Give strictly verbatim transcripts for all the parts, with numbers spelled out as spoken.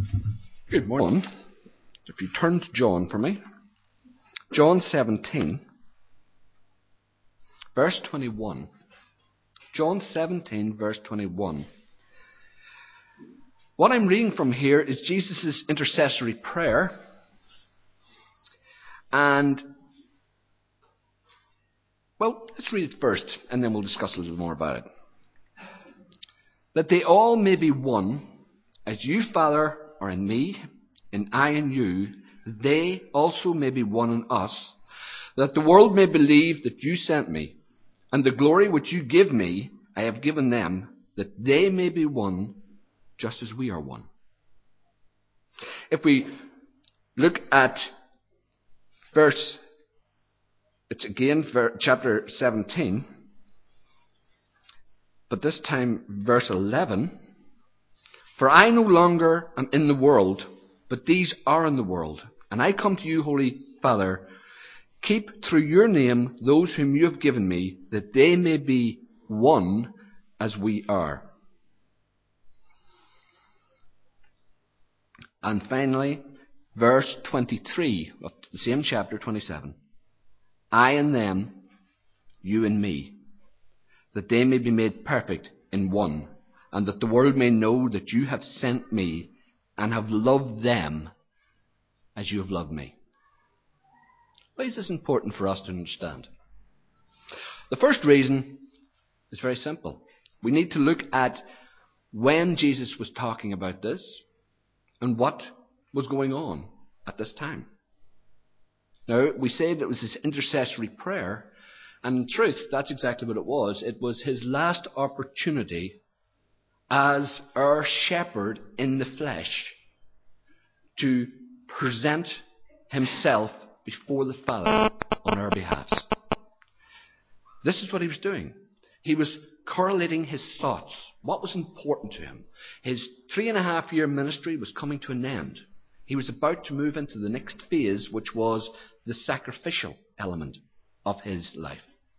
Good morning. If you turn to John for me, John seventeen, verse twenty-one. John seventeen, verse twenty-one. What I'm reading from here is Jesus' intercessory prayer. And, well, let's read it first, and then we'll discuss a little more about it. That they all may be one, as you, Father, are in me, and I in you, that they also may be one in us, that the world may believe that you sent me, and the glory which you give me, I have given them, that they may be one, just as we are one. If we look at verse, it's again chapter seventeen, but this time verse eleven. For I no longer am in the world, but these are in the world. And I come to you, Holy Father, keep through your name those whom you have given me, that they may be one as we are. And finally, verse twenty-three of the same chapter, twenty-seven. I and them, you and me, that they may be made perfect in one, and that the world may know that you have sent me and have loved them as you have loved me. Why is this important for us to understand? The first reason is very simple. We need to look at when Jesus was talking about this and what was going on at this time. Now, we say that it was his intercessory prayer, and in truth, that's exactly what it was. It was his last opportunity as our shepherd in the flesh to present himself before the Father on our behalf. This is what he was doing. He was correlating his thoughts. What was important to him? His three and a half year ministry was coming to an end. He was about to move into the next phase, which was the sacrificial element of his life.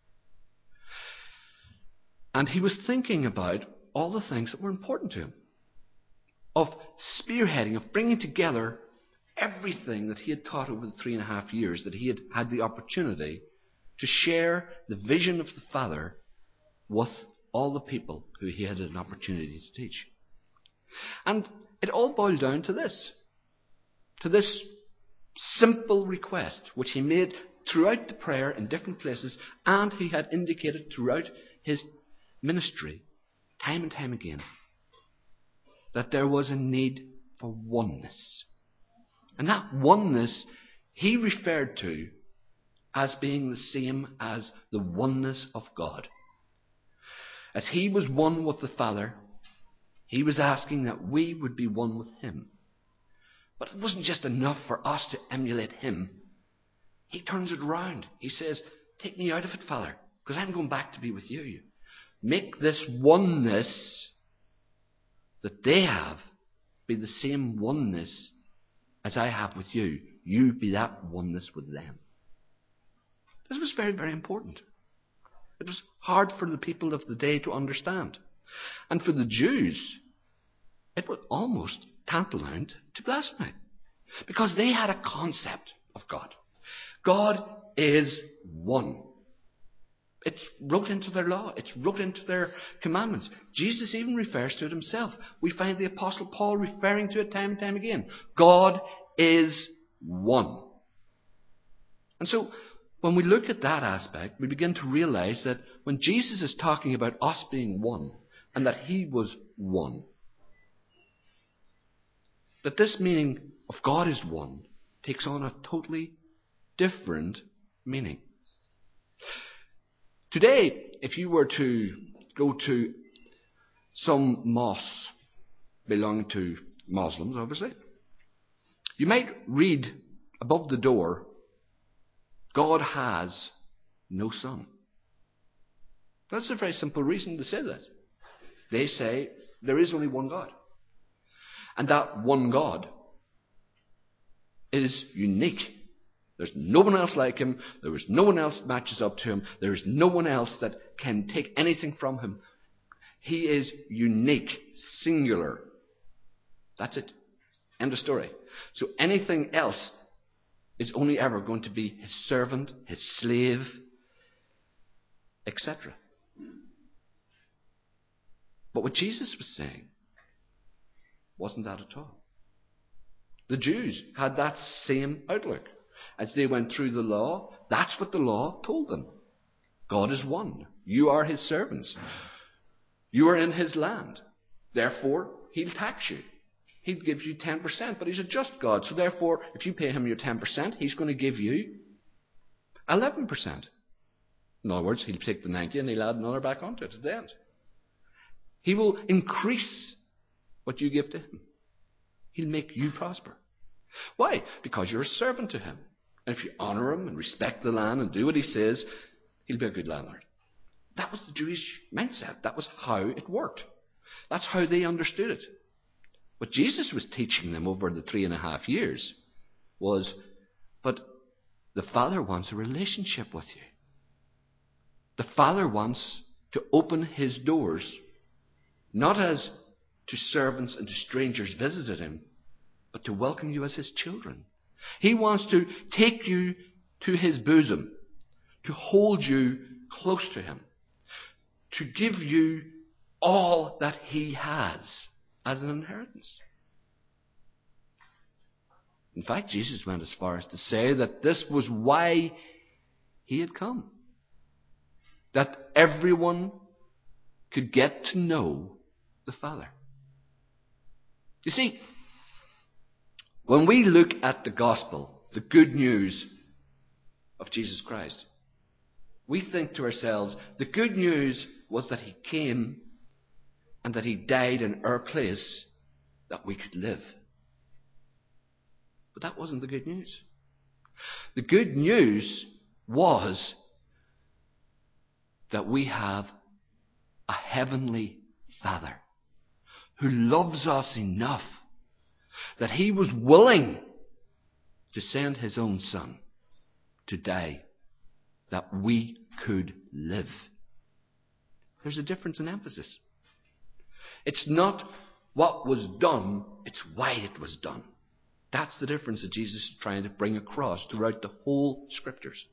And he was thinking about all the things that were important to him. Of spearheading, of bringing together everything that he had taught over the three and a half years that he had had the opportunity to share the vision of the Father with all the people who he had an opportunity to teach. And it all boiled down to this. To this simple request, which he made throughout the prayer in different places, and he had indicated throughout his ministry, time and time again, that there was a need for oneness. And that oneness he referred to as being the same as the oneness of God. As he was one with the Father, he was asking that we would be one with him. But it wasn't just enough for us to emulate him. He turns it around. He says, take me out of it, Father, because I'm going back to be with you. Make this oneness that they have be the same oneness as I have with you. You be that oneness with them. This was very, very important. It was hard for the people of the day to understand. And for the Jews, it was almost tantamount to blasphemy. Because they had a concept of God. God is one. It's wrote into their law. It's wrote into their commandments. Jesus even refers to it himself. We find the Apostle Paul referring to it time and time again. God is one. And so, when we look at that aspect, we begin to realize that when Jesus is talking about us being one, and that he was one, that this meaning of God is one takes on a totally different meaning. Today, if you were to go to some mosque belonging to Muslims, obviously, you might read above the door, God has no son. That's a very simple reason to say this. They say there is only one God. And that one God is unique. There's no one else like him. There is no one else that matches up to him. There is no one else that can take anything from him. He is unique, singular. That's it. End of story. So anything else is only ever going to be his servant, his slave, et cetera. But what Jesus was saying wasn't that at all. The Jews had that same outlook. As they went through the law, that's what the law told them. God is one. You are his servants. You are in his land. Therefore, he'll tax you. He'll give you ten percent, but he's a just God. So therefore, if you pay him your ten percent, he's going to give you eleven percent. In other words, he'll take the ninety and he'll add another back onto it at the end. He will increase what you give to him. He'll make you prosper. Why? Because you're a servant to him. And if you honour him and respect the land and do what he says, he'll be a good landlord. That was the Jewish mindset. That was how it worked. That's how they understood it. What Jesus was teaching them over the three and a half years was, but the Father wants a relationship with you. The Father wants to open his doors, not as to servants and to strangers visited him, but to welcome you as his children. He wants to take you to his bosom, to hold you close to him, to give you all that he has as an inheritance. In fact, Jesus went as far as to say that this was why he had come. That everyone could get to know the Father. You see, when we look at the gospel, the good news of Jesus Christ, we think to ourselves, the good news was that he came and that he died in our place that we could live. But that wasn't the good news. The good news was that we have a heavenly Father who loves us enough that he was willing to send his own Son to die that we could live. There's a difference in emphasis. It's not what was done, it's why it was done. That's the difference that Jesus is trying to bring across throughout the whole Scriptures.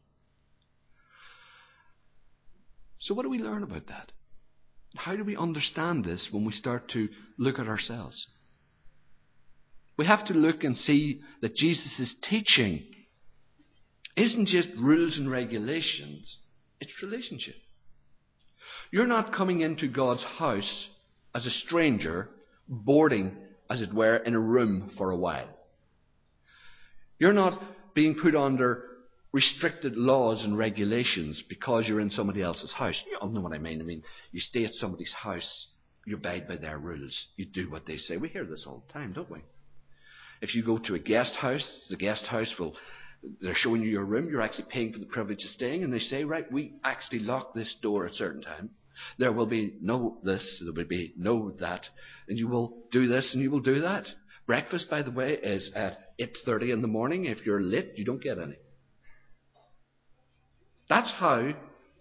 So what do we learn about that? How do we understand this when we start to look at ourselves? We have to look and see that Jesus' teaching isn't just rules and regulations, it's relationship. You're not coming into God's house as a stranger, boarding, as it were, in a room for a while. You're not being put under restricted laws and regulations because you're in somebody else's house. You all know what I mean. I mean, you stay at somebody's house, you abide by their rules, you do what they say. We hear this all the time, don't we? If you go to a guest house, the guest house will, they're showing you your room, you're actually paying for the privilege of staying, and they say, right, we actually lock this door at a certain time. There will be no this, there will be no that, and you will do this and you will do that. Breakfast, by the way, is at eight thirty in the morning. If you're late, you don't get any. That's how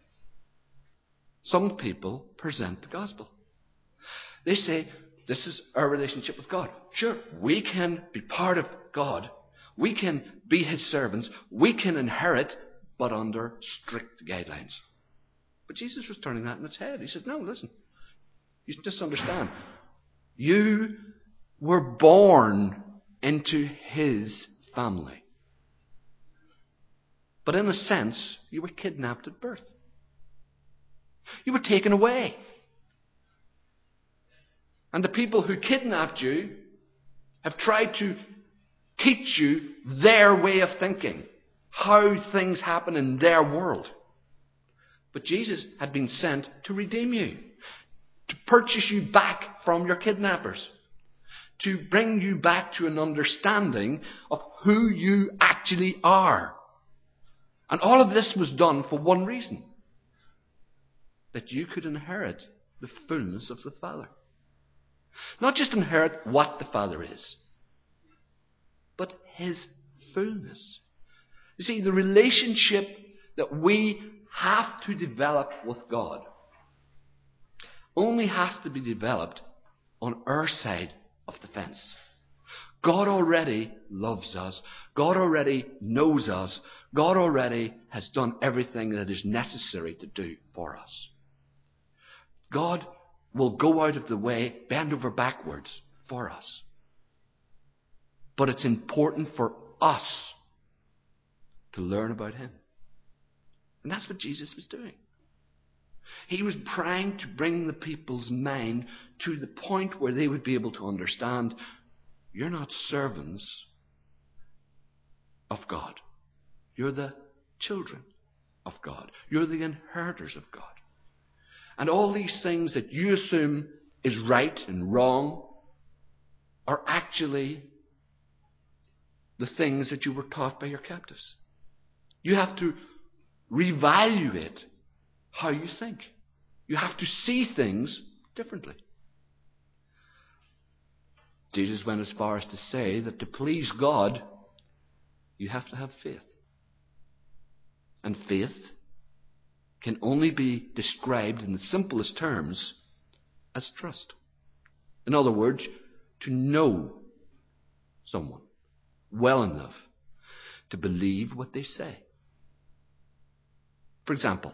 some people present the gospel. They say, this is our relationship with God. Sure, we can be part of God. We can be his servants. We can inherit, but under strict guidelines. But Jesus was turning that on its head. He said, no, listen. You just understand. You were born into his family. But in a sense, you were kidnapped at birth. You were taken away. And the people who kidnapped you have tried to teach you their way of thinking, how things happen in their world. But Jesus had been sent to redeem you, to purchase you back from your kidnappers, to bring you back to an understanding of who you actually are. And all of this was done for one reason, that you could inherit the fullness of the Father. Not just inherit what the Father is, but his fullness. You see, the relationship that we have to develop with God only has to be developed on our side of the fence. God already loves us. God already knows us. God already has done everything that is necessary to do for us. God will go out of the way, bend over backwards for us. But it's important for us to learn about Him. And that's what Jesus was doing. He was trying to bring the people's mind to the point where they would be able to understand, you're not servants of God. You're the children of God. You're the inheritors of God. And all these things that you assume is right and wrong are actually the things that you were taught by your captives. You have to reevaluate how you think. You have to see things differently. Jesus went as far as to say that to please God, you have to have faith. And faith can only be described in the simplest terms as trust. In other words, to know someone well enough to believe what they say. For example,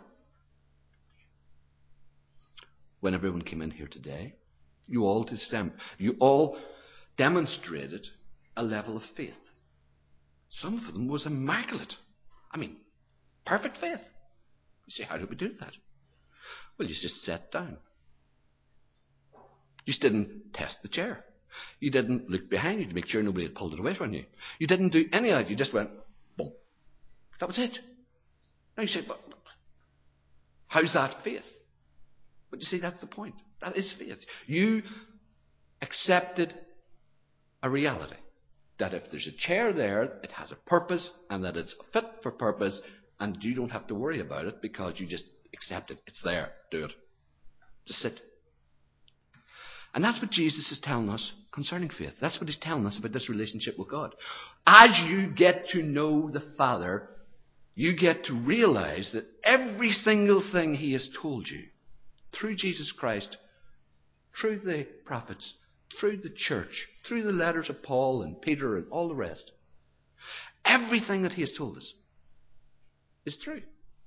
when everyone came in here today, you all, dem- you all demonstrated a level of faith. Some of them was immaculate. I mean, perfect faith. You say, how did we do that? Well, you just sat down. You just didn't test the chair. You didn't look behind you to make sure nobody had pulled it away from you. You didn't do any of that. You just went, boom. That was it. Now you say, but how's that faith? But you see, that's the point. That is faith. You accepted a reality. That if there's a chair there, it has a purpose and that it's fit for purpose and you don't have to worry about it because you just accept it. It's there. Do it. Just sit. And that's what Jesus is telling us concerning faith. That's what He's telling us about this relationship with God. As you get to know the Father, you get to realize that every single thing He has told you through Jesus Christ, through the prophets, through the church, through the letters of Paul and Peter and all the rest, everything that He has told us is true.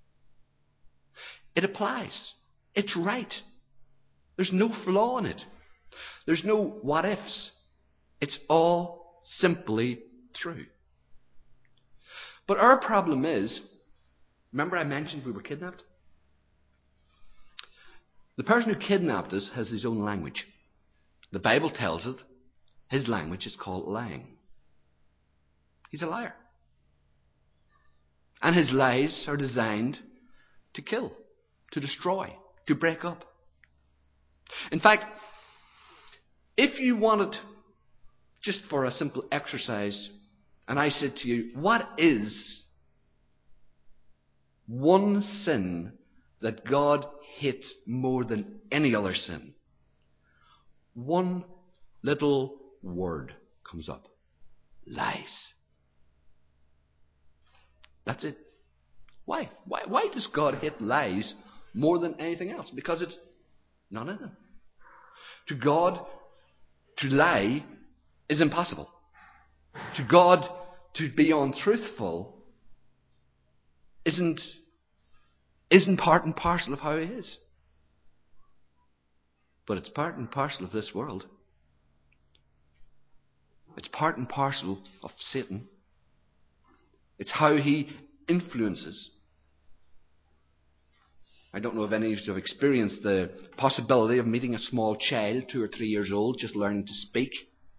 It applies. It's right. There's no flaw in it. There's no what ifs. It's all simply true. But our problem is, remember I mentioned we were kidnapped? The person who kidnapped us has his own language. The Bible tells it his language is called lying. He's a liar. And his lies are designed to kill, to destroy, to break up. In fact, if you wanted, just for a simple exercise, and I said to you, what is one sin that God hates more than any other sin? One little word comes up. Lies. That's it. Why? Why, why does God hate lies more than anything else? Because it's not in Him. To God, to lie is impossible. To God, to be untruthful isn't, isn't part and parcel of how He is. But it's part and parcel of this world. It's part and parcel of Satan. It's how he influences. I don't know if any of you have experienced the possibility of meeting a small child, two or three years old, just learning to speak.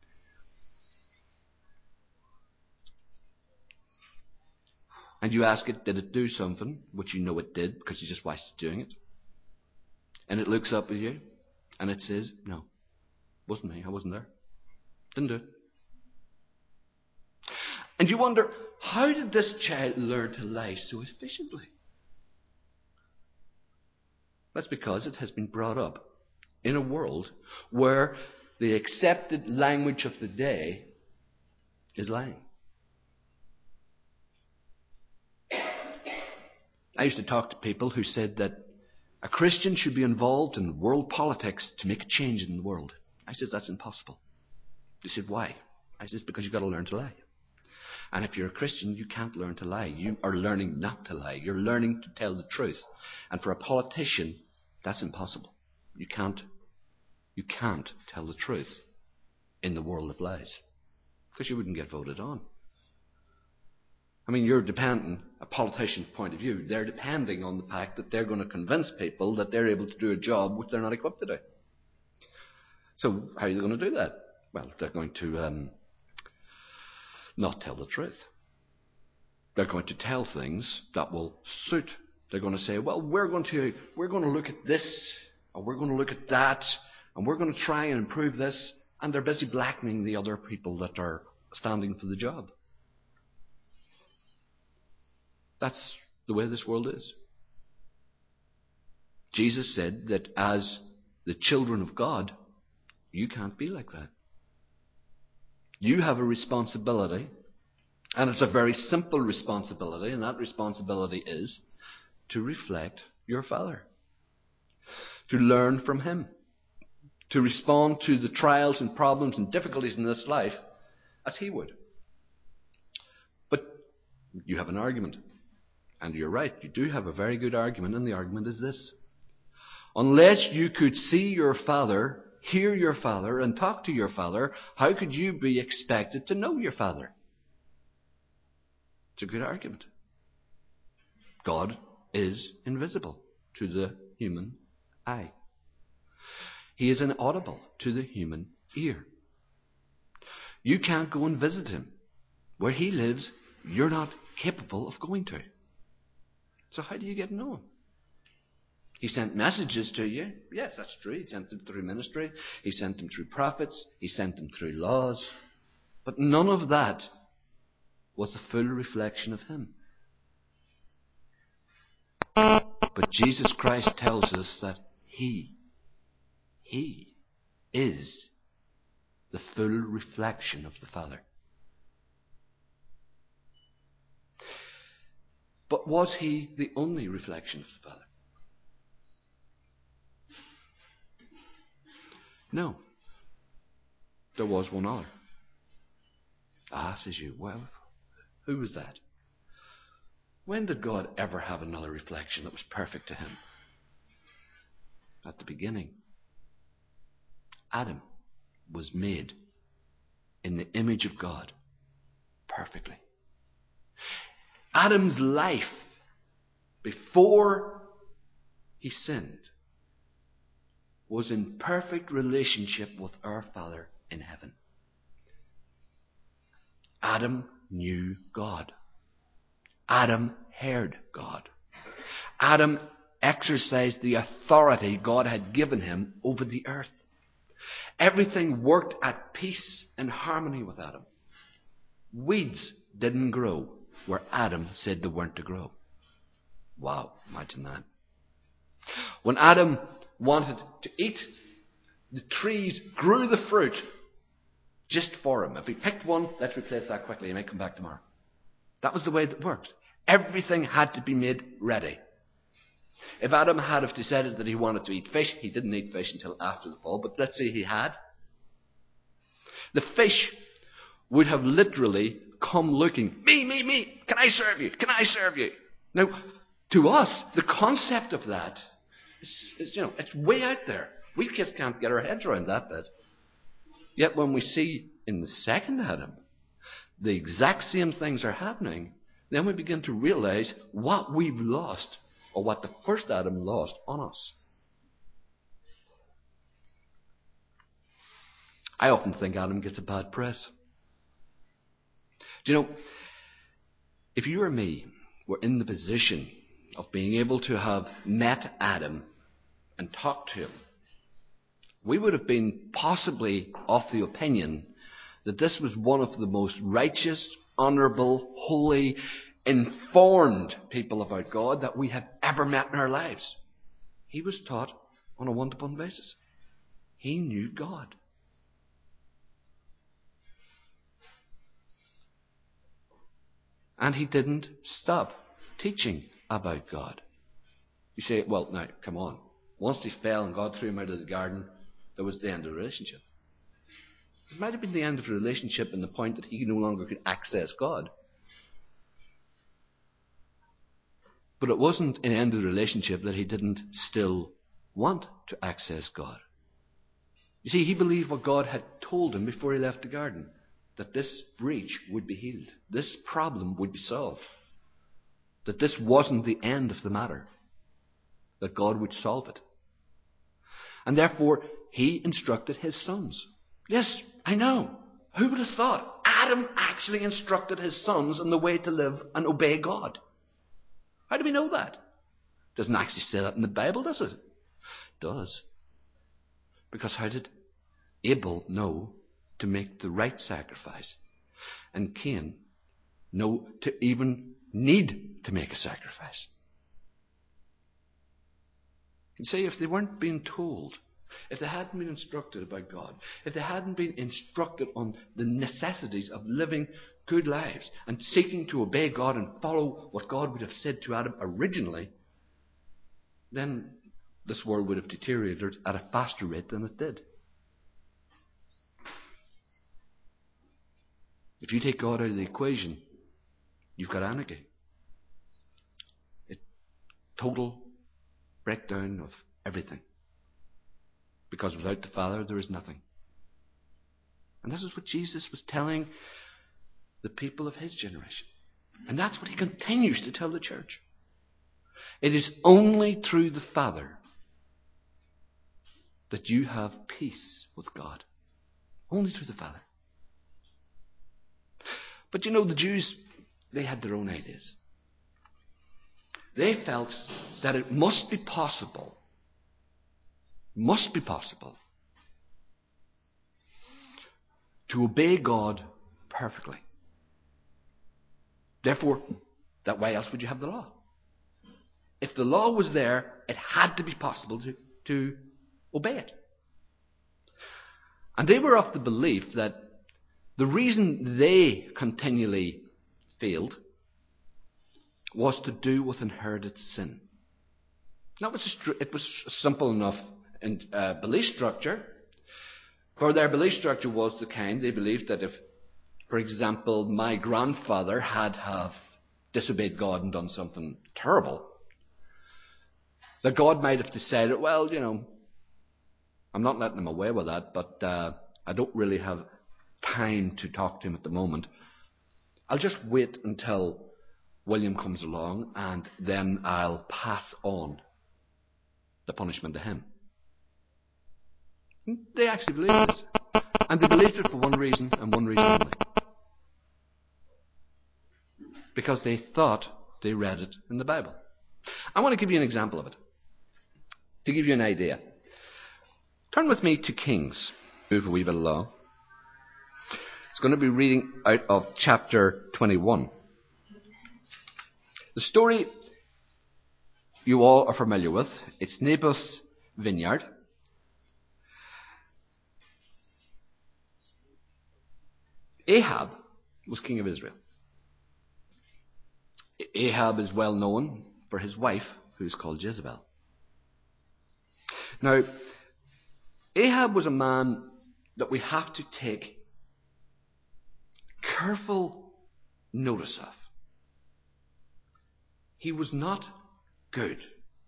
And you ask it, did it do something? Which you know it did because you just watched it doing it. And it looks up at you and it says, no, wasn't me, I wasn't there. Didn't do it. And you wonder, how did this child learn to lie so efficiently? That's because it has been brought up in a world where the accepted language of the day is lying. I used to talk to people who said that a Christian should be involved in world politics to make a change in the world. I said, that's impossible. They said, why? I says, because you've got to learn to lie. And if you're a Christian, you can't learn to lie. You are learning not to lie. You're learning to tell the truth. And for a politician, that's impossible. You can't, you can't tell the truth in the world of lies, because you wouldn't get voted on. I mean, you're depending, a politician's point of view, they're depending on the fact that they're going to convince people that they're able to do a job which they're not equipped to do. So how are they going to do that? Well, they're going to um, not tell the truth. They're going to tell things that will suit. They're going to say, well, we're going to we're going to look at this, or we're going to look at that, and we're going to try and improve this. And they're busy blackening the other people that are standing for the job. That's the way this world is. Jesus said that as the children of God, you can't be like that. You have a responsibility, and it's a very simple responsibility, and that responsibility is to reflect your Father, to learn from Him, to respond to the trials and problems and difficulties in this life as He would. But you have an argument. And you're right, you do have a very good argument, and the argument is this. Unless you could see your Father, hear your Father, and talk to your Father, how could you be expected to know your Father? It's a good argument. God is invisible to the human eye. He is inaudible to the human ear. You can't go and visit Him. Where He lives, you're not capable of going to. So how do you get to know Him? He sent messages to you. Yes, that's true. He sent them through ministry. He sent them through prophets. He sent them through laws. But none of that was the full reflection of Him. But Jesus Christ tells us that He, He is the full reflection of the Father. But was He the only reflection of the Father? No. There was one other. Ah, says you, well, who was that? When did God ever have another reflection that was perfect to Him? At the beginning. Adam was made in the image of God perfectly. Adam's life before he sinned was in perfect relationship with our Father in heaven. Adam knew God. Adam heard God. Adam exercised the authority God had given him over the earth. Everything worked at peace and harmony with Adam. Weeds didn't grow where Adam said they weren't to grow. Wow, imagine that. When Adam wanted to eat, the trees grew the fruit just for him. If he picked one, let's replace that quickly, he might come back tomorrow. That was the way that worked. Everything had to be made ready. If Adam had have decided that he wanted to eat fish, he didn't eat fish until after the fall, but let's say he had. The fish would have literally come looking, me, me, me, can I serve you? Can I serve you? Now, to us, the concept of that is, is you know, it's way out there. We just can't get our heads around that bit. Yet when we see in the second Adam, the exact same things are happening, then we begin to realize what we've lost, or what the first Adam lost on us. I often think Adam gets a bad press. Do you know, if you or me were in the position of being able to have met Adam and talked to him, we would have been possibly of the opinion that this was one of the most righteous, honourable, holy, informed people about God that we have ever met in our lives. He was taught on a one-to-one basis. He knew God. And he didn't stop teaching about God. You say, well, now, come on. Once he fell and God threw him out of the garden, that was the end of the relationship. It might have been the end of the relationship and the point that he no longer could access God. But it wasn't an end of the relationship that he didn't still want to access God. You see, he believed what God had told him before he left the garden, that this breach would be healed, this problem would be solved, that this wasn't the end of the matter, that God would solve it. And therefore, he instructed his sons. Yes, I know. Who would have thought? Adam actually instructed his sons on the way to live and obey God. How do we know that? It doesn't actually say that in the Bible, does it? It does. Because how did Abel know to make the right sacrifice? And Cain know to even need to make a sacrifice? You see, if they weren't being told, if they hadn't been instructed about God, if they hadn't been instructed on the necessities of living good lives and seeking to obey God and follow what God would have said to Adam originally, then this world would have deteriorated at a faster rate than it did. If you take God out of the equation, you've got anarchy. A total breakdown of everything. Because without the Father, there is nothing. And this is what Jesus was telling the people of his generation. And that's what he continues to tell the church. It is only through the Father that you have peace with God. Only through the Father. But you know, the Jews, they had their own ideas. They felt that it must be possible, must be possible, to obey God perfectly. Therefore, that why else would you have the law? If the law was there, it had to be possible to, to obey it. And they were of the belief that the reason they continually failed was to do with inherited sin. That was a, it was a simple enough in, uh, belief structure. For their belief structure was the kind they believed that if, for example, my grandfather had have disobeyed God and done something terrible, that God might have decided, well, you know, I'm not letting him away with that, but uh, I don't really have time to talk to him at the moment. I'll just wait until William comes along and then I'll pass on the punishment to him. They actually believed this. And they believed it for one reason and one reason only. Because they thought they read it in the Bible. I want to give you an example of it. To give you an idea. Turn with me to Kings. Move a wee bit along. It's going to be reading out of chapter twenty-one. The story you all are familiar with. It's Naboth's vineyard. Ahab was king of Israel. Ahab is well known for his wife, who's called Jezebel. Now, Ahab was a man that we have to take careful notice of. He was not good,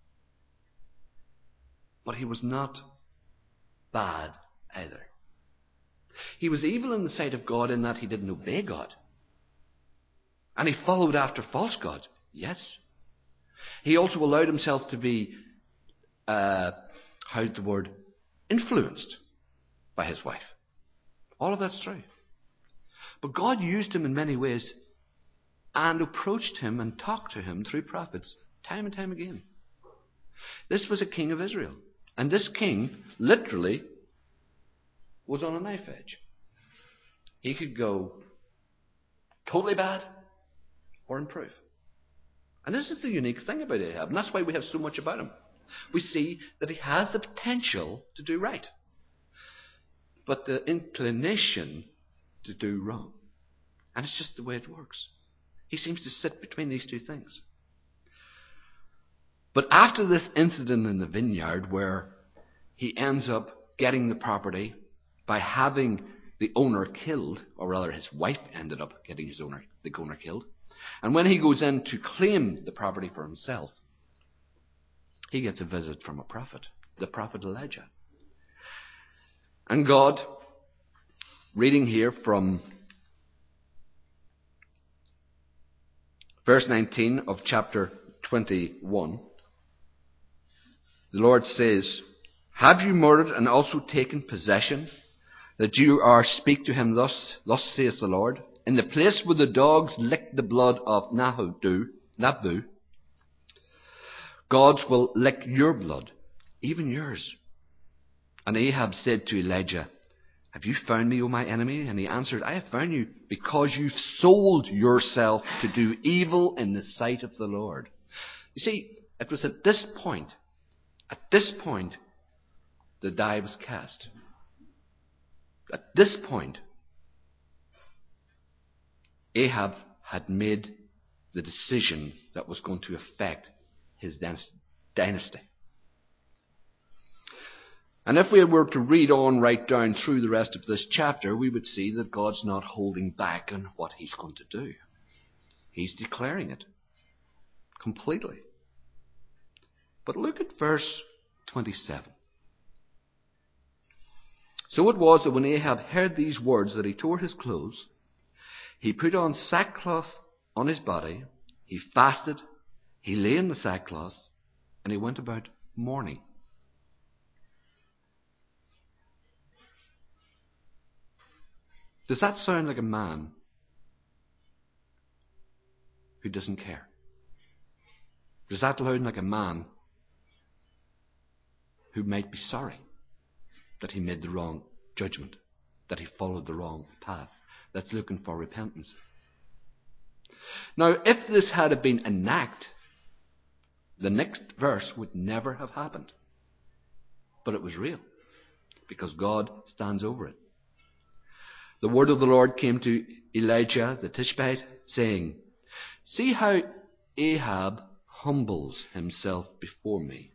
but he was not bad either. He was evil in the sight of God in that he didn't obey God. And he followed after false gods. Yes. He also allowed himself to be, uh, how's the word, influenced by his wife. All of that's true. But God used him in many ways and approached him and talked to him through prophets time and time again. This was a king of Israel. And this king, literally, was on a knife edge. He could go totally bad or improve. And this is the unique thing about Ahab, and that's why we have so much about him. We see that he has the potential to do right, but the inclination to do wrong. And it's just the way it works. He seems to sit between these two things. But after this incident in the vineyard where he ends up getting the property by having the owner killed, or rather his wife ended up getting his owner, the owner killed. And when he goes in to claim the property for himself, he gets a visit from a prophet, the prophet Elijah. And God, reading here from verse nineteen of chapter twenty-one, the Lord says, "Have you murdered and also taken possession, that you are speak to him thus, thus saith the Lord, in the place where the dogs licked the blood of Nahadu, Nabu, gods will lick your blood, even yours." And Ahab said to Elijah, "Have you found me, O my enemy?" And he answered, "I have found you because you sold yourself to do evil in the sight of the Lord." You see, it was at this point, at this point, the die was cast. At this point, Ahab had made the decision that was going to affect his dynasty. And if we were to read on right down through the rest of this chapter, we would see that God's not holding back on what he's going to do. He's declaring it completely. But look at verse twenty-seven. "So it was that when Ahab heard these words that he tore his clothes, he put on sackcloth on his body, he fasted, he lay in the sackcloth, and he went about mourning." Does that sound like a man who doesn't care? Does that sound like a man who might be sorry that he made the wrong judgment, that he followed the wrong path, that's looking for repentance? Now, if this had been an act, the next verse would never have happened. But it was real, because God stands over it. "The word of the Lord came to Elijah the Tishbite, saying, See how Ahab humbles himself before me.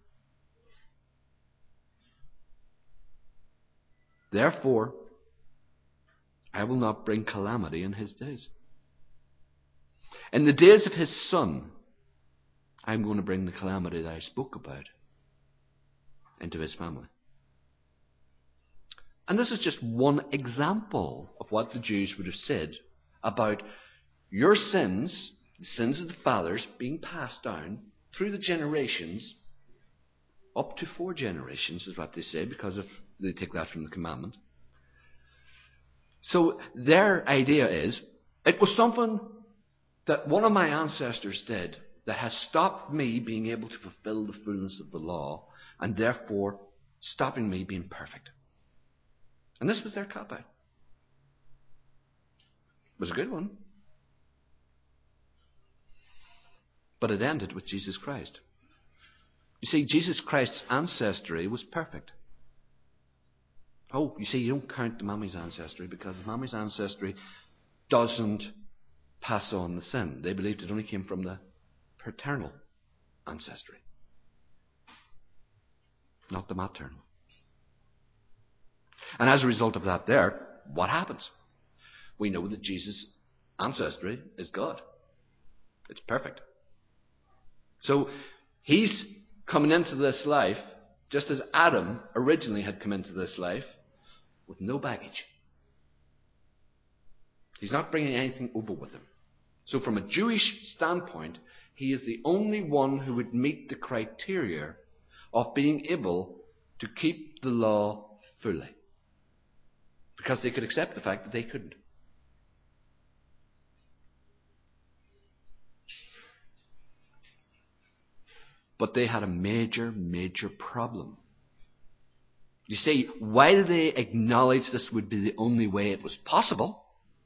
Therefore, I will not bring calamity in his days. In the days of his son, I'm going to bring the calamity that I spoke about into his family." And this is just one example of what the Jews would have said about your sins, the sins of the fathers, being passed down through the generations, up to four generations is what they say, because of they take that from the commandment. So their idea is, it was something that one of my ancestors did that has stopped me being able to fulfill the fullness of the law, and therefore stopping me being perfect. And this was their cop-out. It was a good one. But it ended with Jesus Christ. You see, Jesus Christ's ancestry was perfect. Oh, you see, you don't count the mummy's ancestry, because the mummy's ancestry doesn't pass on the sin. They believed it only came from the paternal ancestry, not the maternal. And as a result of that there, what happens? We know that Jesus' ancestry is God. It's perfect. So he's coming into this life just as Adam originally had come into this life, with no baggage. He's not bringing anything over with him. So from a Jewish standpoint, he is the only one who would meet the criteria of being able to keep the law fully. Because they could accept the fact that they couldn't. But they had a major, major problem. You see, while they acknowledged this would be the only way it was possible,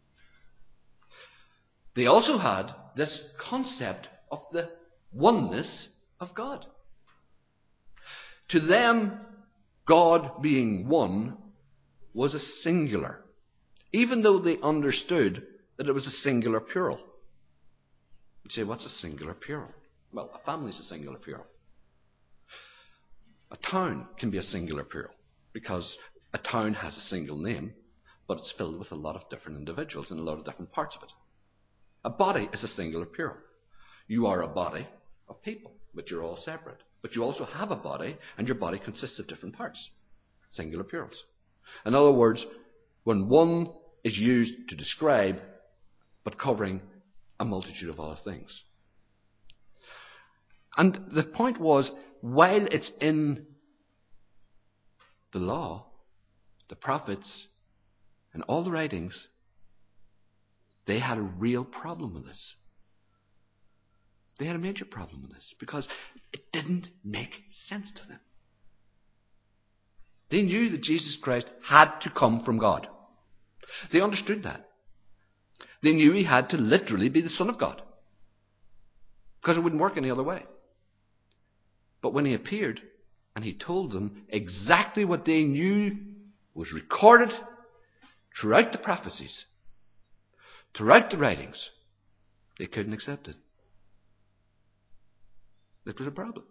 they also had this concept of the oneness of God. To them, God being one was a singular, even though they understood that it was a singular plural. You say, what's a singular plural? Well, a family is a singular plural. A town can be a singular plural, because a town has a single name, but it's filled with a lot of different individuals and a lot of different parts of it. A body is a singular plural. You are a body of people, but you're all separate. But you also have a body, and your body consists of different parts. Singular plurals. In other words, when one is used to describe, but covering a multitude of other things. And the point was, while it's in the law, the prophets, and all the writings, they had a real problem with this. They had a major problem with this because it didn't make sense to them. They knew that Jesus Christ had to come from God. They understood that. They knew he had to literally be the Son of God, because it wouldn't work any other way. But when he appeared and he told them exactly what they knew was recorded throughout the prophecies, throughout the writings, they couldn't accept it. It was a problem.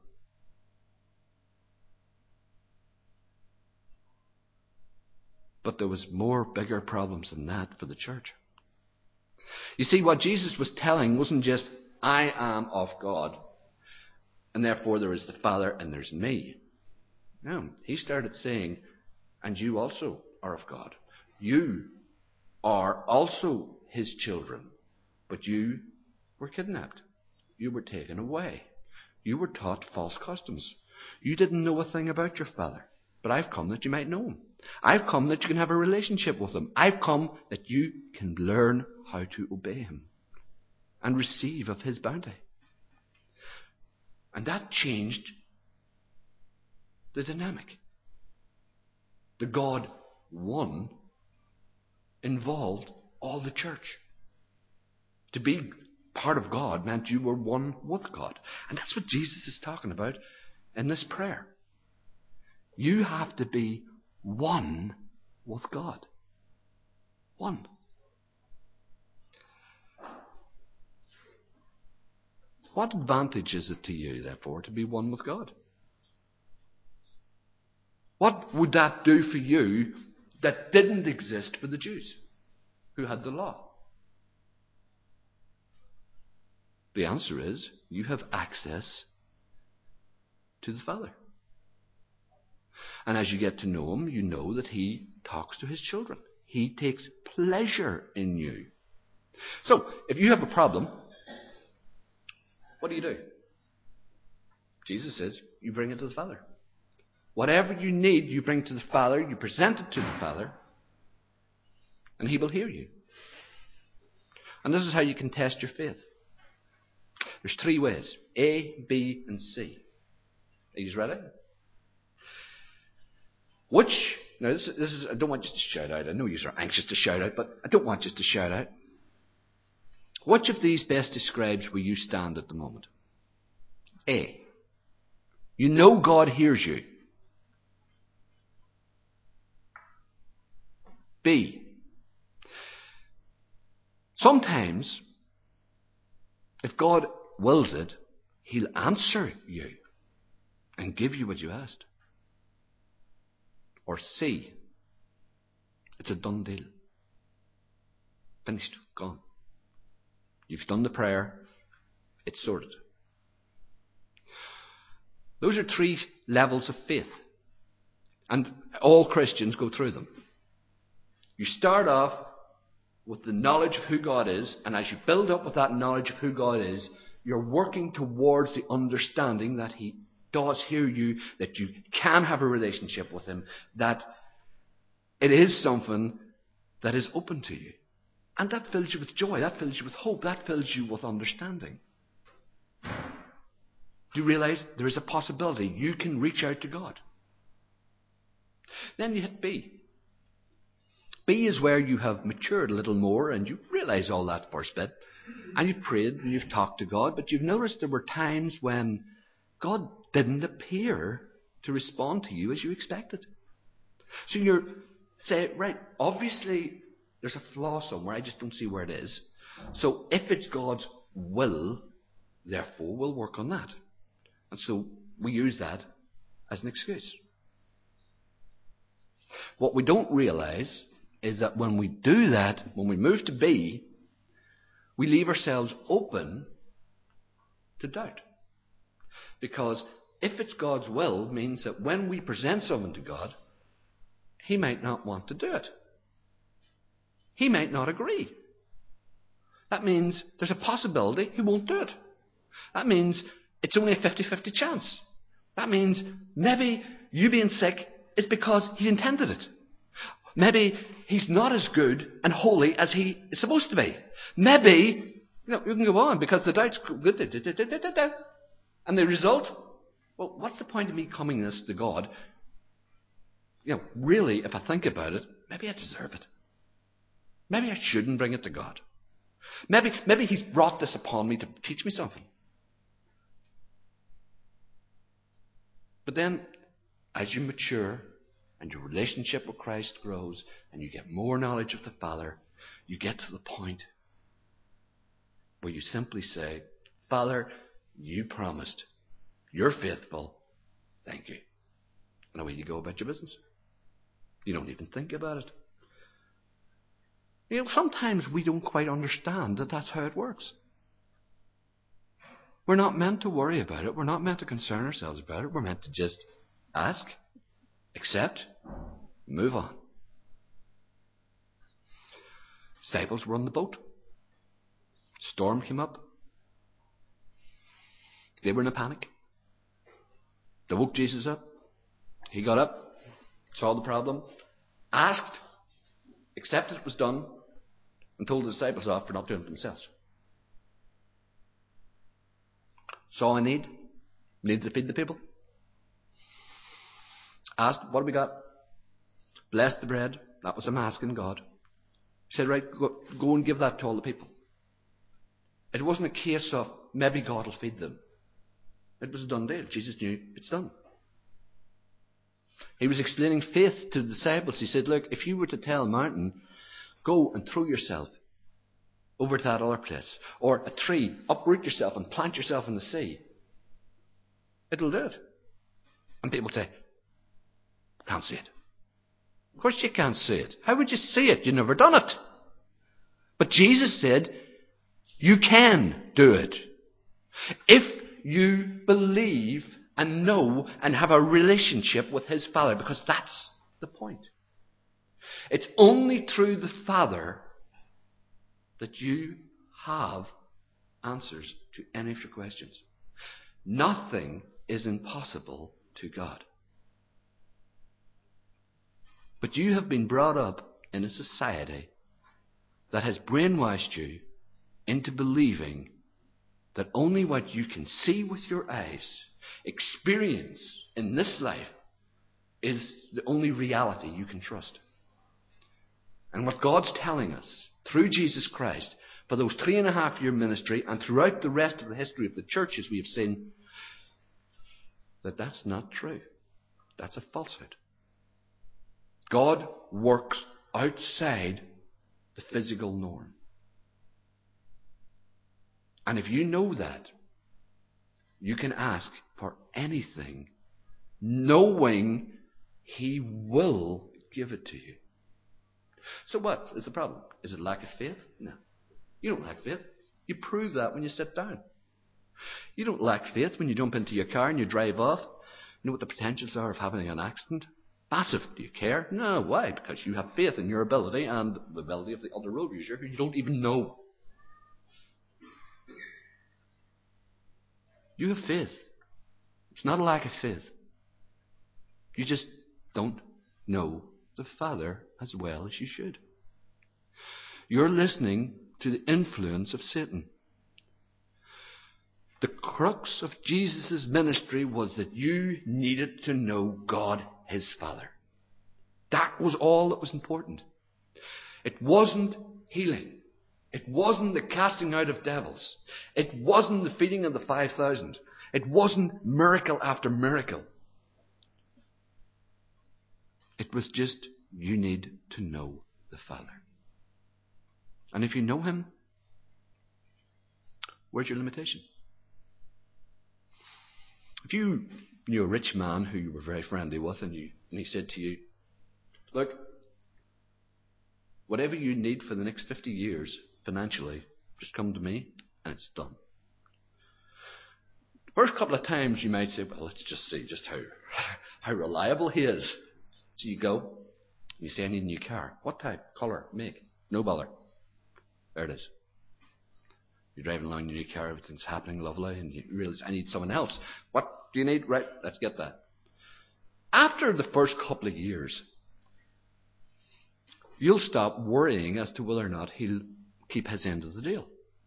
But there was more bigger problems than that for the church. You see, what Jesus was telling wasn't just, I am of God, and therefore there is the Father and there's me. No, he started saying, and you also are of God. You are also his children, but you were kidnapped. You were taken away. You were taught false customs. You didn't know a thing about your Father, but I've come that you might know him. I've come that you can have a relationship with him. I've come that you can learn how to obey him and receive of his bounty. And that changed the dynamic. The God one involved all the church. To be part of God meant you were one with God. And that's what Jesus is talking about in this prayer. You have to be one with God. One. What advantage is it to you, therefore, to be one with God? What would that do for you that didn't exist for the Jews who had the law? The answer is, you have access to the Father. And as you get to know him, you know that he talks to his children. He takes pleasure in you. So, if you have a problem, what do you do? Jesus says, you bring it to the Father. Whatever you need, you bring to the Father, you present it to the Father, and he will hear you. And this is how you can test your faith. There's three ways. A, B, and C. Are you ready? Which, now this, this is, I don't want you to shout out. I know you are anxious to shout out, but I don't want you to shout out. Which of these best describes where you stand at the moment? A, you know God hears you. B, sometimes, if God wills it, he'll answer you and give you what you asked. Or C, it's a done deal. Finished. Gone. You've done the prayer. It's sorted. Those are three levels of faith. And all Christians go through them. You start off with the knowledge of who God is, and as you build up with that knowledge of who God is, you're working towards the understanding that he does hear you, that you can have a relationship with him, that it is something that is open to you. And that fills you with joy, that fills you with hope, that fills you with understanding. Do you realize there is a possibility you can reach out to God? Then you hit B. B is where you have matured a little more and you realize all that first bit. And you've prayed and you've talked to God, but you've noticed there were times when God didn't appear to respond to you as you expected. So you're say, right, obviously there's a flaw somewhere, I just don't see where it is. So if it's God's will, therefore we'll work on that. And so we use that as an excuse. What we don't realize is that when we do that, when we move to be, we leave ourselves open to doubt. Because if it's God's will, it means that when we present someone to God, He might not want to do it. He might not agree. That means there's a possibility He won't do it. That means it's only a fifty-fifty chance. That means maybe you being sick is because He intended it. Maybe He's not as good and holy as He is supposed to be. Maybe, you know, you can go on because the doubt's good. And the result, well, what's the point of me coming this to God? You know, really, if I think about it, maybe I deserve it. Maybe I shouldn't bring it to God. Maybe, maybe He's brought this upon me to teach me something. But then, as you mature and your relationship with Christ grows and you get more knowledge of the Father, you get to the point where you simply say, Father, you promised. You're faithful. Thank you. And away you go about your business. You don't even think about it. You know, sometimes we don't quite understand that that's how it works. We're not meant to worry about it. We're not meant to concern ourselves about it. We're meant to just ask, accept, move on. Disciples were on the boat. Storm came up. They were in a panic. They woke Jesus up. He got up, saw the problem, asked, accepted it was done, and told the disciples off for not doing it themselves. Saw a need, needed to feed the people. Asked, what have we got? Blessed the bread. That was him asking God. He said, right, go, go and give that to all the people. It wasn't a case of maybe God will feed them. It was a done deal. Jesus knew it's done. He was explaining faith to the disciples. He said, look, if you were to tell a mountain, go and throw yourself over to that other place, or a tree, uproot yourself and plant yourself in the sea, it'll do it. And people say, can't see it. Of course you can't see it. How would you see it? You've never done it. But Jesus said, you can do it. If you believe and know and have a relationship with His Father, because that's the point. It's only through the Father that you have answers to any of your questions. Nothing is impossible to God. But you have been brought up in a society that has brainwashed you into believing that only what you can see with your eyes, experience in this life, is the only reality you can trust. And what God's telling us through Jesus Christ for those three and a half year ministry and throughout the rest of the history of the church, as we have seen, that that's not true. That's a falsehood. God works outside the physical norm. And if you know that, you can ask for anything, knowing He will give it to you. So what is the problem? Is it lack of faith? No. You don't lack faith. You prove that when you sit down. You don't lack faith when you jump into your car and you drive off. You know what the potentials are of having an accident? Massive. Do you care? No. Why? Because you have faith in your ability and the ability of the other road user who you don't even know. You have faith. It's not a lack of faith. You just don't know the Father as well as you should. You're listening to the influence of Satan. The crux of Jesus' ministry was that you needed to know God, His Father. That was all that was important. It wasn't healing. It wasn't the casting out of devils. It wasn't the feeding of the five thousand. It wasn't miracle after miracle. It was just, you need to know the Father. And if you know Him, where's your limitation? If you knew a rich man who you were very friendly with and, you, and he said to you, look, whatever you need for the next fifty years financially, just come to me and it's done. The first couple of times you might say, well, let's just see just how, how reliable he is. So you go, you say, I need a new car. What type? Colour? Make? No bother. There it is. You're driving along your new car, everything's happening lovely, and you realize, I need someone else. What do you need? Right, let's get that. After the first couple of years, you'll stop worrying as to whether or not he'll keep his end of the deal.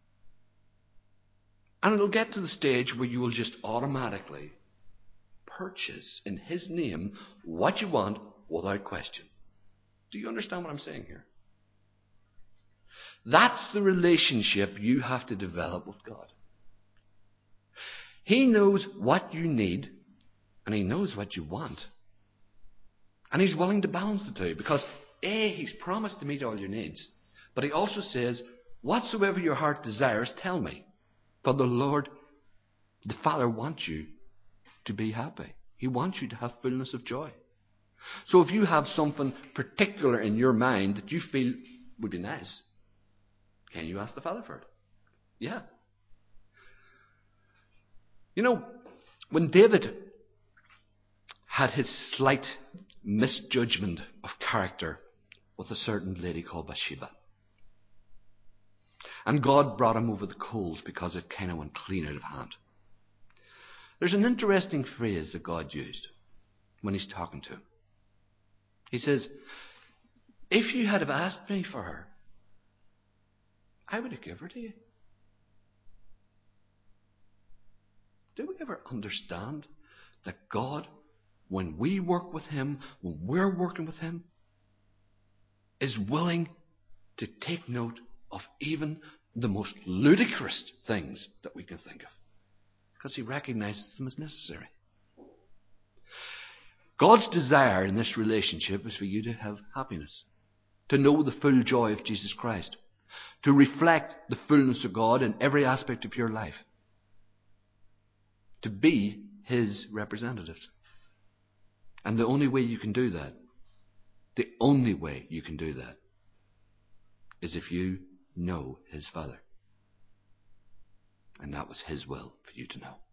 And it'll get to the stage where you will just automatically purchase in his name what you want without question. Do you understand what I'm saying here? That's the relationship you have to develop with God. He knows what you need, and he knows what you want. And he's willing to balance the two, because A, he's promised to meet all your needs, but he also says, whatsoever your heart desires, tell me. For the Lord, the Father, wants you to be happy. He wants you to have fullness of joy. So if you have something particular in your mind that you feel would be nice, can you ask the Father for it? Yeah. You know, when David had his slight misjudgment of character with a certain lady called Bathsheba, and God brought him over the coals because it kind of went clean out of hand, there's an interesting phrase that God used when he's talking to him. He says, if you had have asked me for her, I would have given her to you. Do we ever understand that God, when we work with him, when we're working with him, is willing to take note of even the most ludicrous things that we can think of? Because he recognizes them as necessary. God's desire in this relationship is for you to have happiness, to know the full joy of Jesus Christ, to reflect the fullness of God in every aspect of your life, to be his representatives. And the only way you can do that, the only way you can do that, is if you know his Father. And that was his will for you to know.